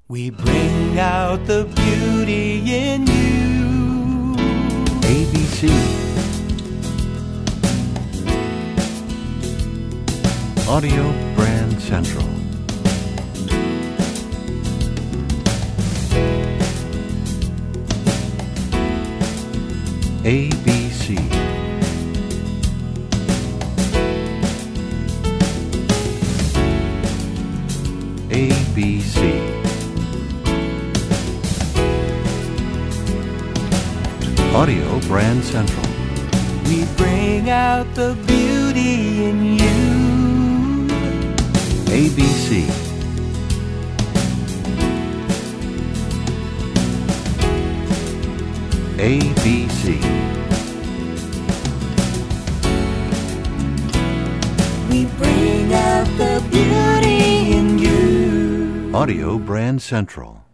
We bring out the beauty in you. ABC. Audio Brand Central. ABC. ABC. Audio Brand Central. We bring out the beauty in you. ABC. ABC. We bring out the beauty in you. Audio Brand Central.